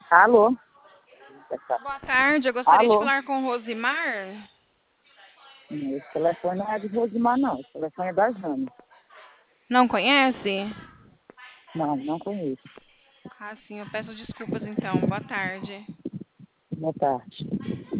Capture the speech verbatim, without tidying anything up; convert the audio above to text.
Alô? Boa tarde, eu gostaria de Alô? falar com Rosimar. Não, esse telefone não é de Rosimar, não. Esse telefone é da Jane. Não conhece? Não, não conheço. Ah, sim, eu peço desculpas então. Boa tarde. Boa tarde.